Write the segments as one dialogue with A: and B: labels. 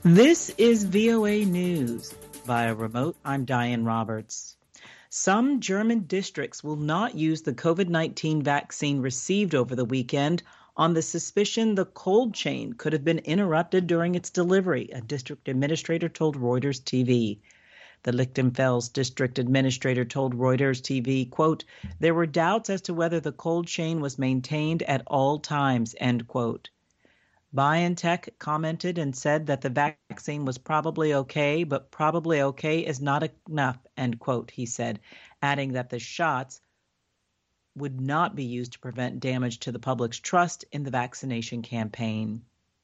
A: This is VOA News. Via remote, I'm Diane Roberts. Some German districts will not use the COVID-19 vaccine received over the weekend on the suspicion the cold chain could have been interrupted during its delivery, a district administrator told Reuters TV. The Lichtenfels district administrator told Reuters TV, quote, "There were doubts as to whether the cold chain was maintained at all times," end quote. BioNTech commented and said that the vaccine was probably okay, but probably okay is not enough, end quote, he said, adding that the shots would not be used to prevent damage to the public's trust in the vaccination campaign.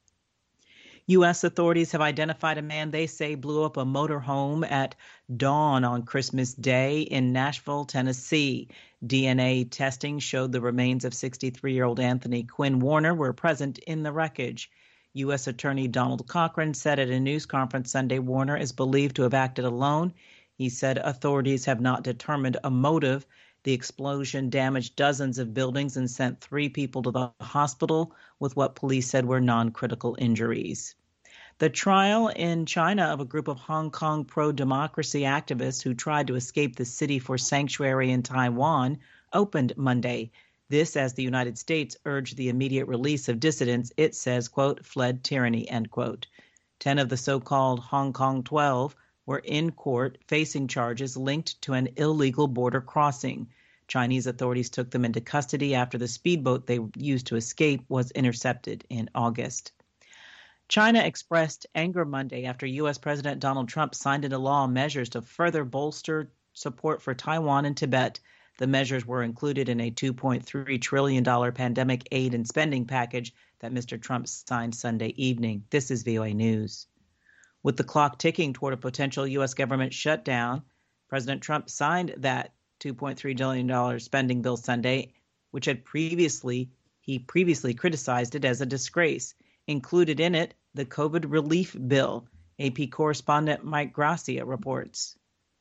A: U.S. authorities have identified a man they say blew up a motorhome at dawn on Christmas Day in Nashville, Tennessee. DNA testing showed the remains of 63-year-old Anthony Quinn Warner were present in the wreckage. U.S. Attorney Donald Cochran said at a news conference Sunday Warner is believed to have acted alone. He said authorities have not determined a motive. The explosion damaged dozens of buildings and sent 3 people to the hospital with what police said were non-critical injuries. The trial in China of a group of Hong Kong pro-democracy activists who tried to escape the city for sanctuary in Taiwan opened Monday. This as the United States urged the immediate release of dissidents it says, quote, fled tyranny, end quote. 10 of the so-called Hong Kong 12 were in court facing charges linked to an illegal border crossing. Chinese authorities took them into custody after the speedboat they used to escape was intercepted in August. China expressed anger Monday after U.S. President Donald Trump signed into law measures to further bolster support for Taiwan and Tibet. The measures were included in a $2.3 trillion pandemic aid and spending package that Mr. Trump signed Sunday evening. This is VOA News. With the clock ticking toward a potential U.S. government shutdown, President Trump signed that $2.3 billion spending bill Sunday, which he previously criticized it as a disgrace. Included in it, the COVID relief bill. AP correspondent Mike Gracia reports.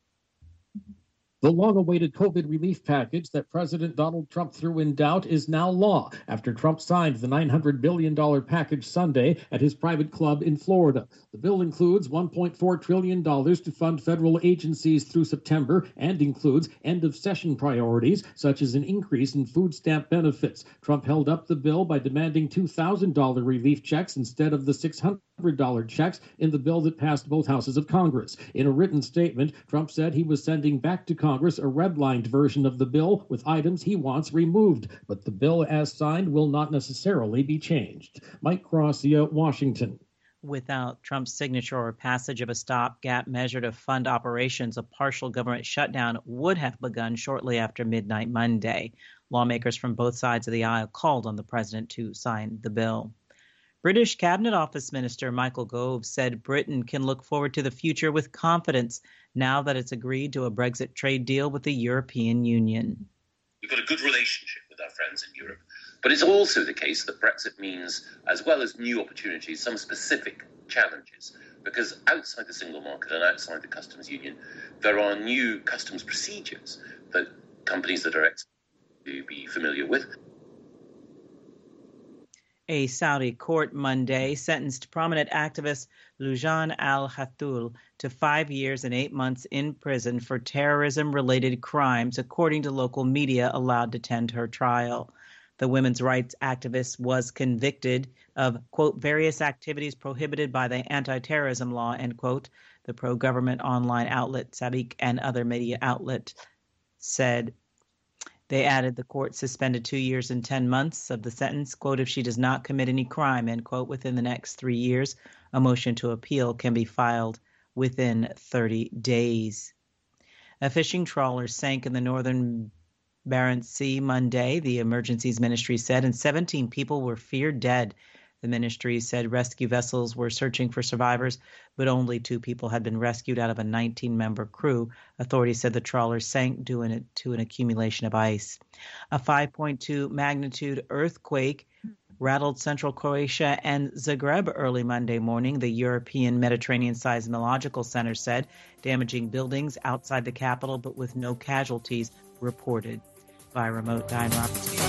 B: The long-awaited COVID relief package that President Donald Trump threw in doubt is now law after Trump signed the $900 billion package Sunday at his private club in Florida. The bill includes $1.4 trillion to fund federal agencies through September and includes end-of-session priorities, such as an increase in food stamp benefits. Trump held up the bill by demanding $2,000 relief checks instead of the $600 checks in the bill that passed both houses of Congress. In a written statement, Trump said he was sending back to Congress a redlined version of the bill with items he wants removed, but the bill as signed will not necessarily be changed. Mike Gracia, Washington.
A: Without Trump's signature or passage of a stopgap measure to fund operations, a partial government shutdown would have begun shortly after midnight Monday. Lawmakers from both sides of the aisle called on the president to sign the bill. British Cabinet Office Minister Michael Gove said Britain can look forward to the future with confidence now that it's agreed to a Brexit trade deal with the European Union.
C: We've got a good relationship with our friends in Europe, but it's also the case that Brexit means, as well as new opportunities, some specific challenges, because outside the single market and outside the customs union, there are new customs procedures that companies that are expected to be familiar with.
A: A Saudi court Monday sentenced prominent activist Loujain al-Hathloul to 5 years and 8 months in prison for terrorism-related crimes, according to local media allowed to attend her trial. The women's rights activist was convicted of, quote, various activities prohibited by the anti-terrorism law, end quote. The pro-government online outlet Sabik and other media outlets said. They added the court suspended 2 years and 10 months of the sentence, quote, if she does not commit any crime, end quote, within the next 3 years. A motion to appeal can be filed within 30 days. A fishing trawler sank in the northern Barents Sea Monday, the emergencies ministry said, and 17 people were feared dead. The ministry said rescue vessels were searching for survivors, but only 2 people had been rescued out of a 19-member crew. Authorities said the trawler sank due to an accumulation of ice. A 5.2 magnitude earthquake rattled central Croatia and Zagreb early Monday morning, the European Mediterranean Seismological Center said, damaging buildings outside the capital, but with no casualties reported. By remote, Diane Roberts.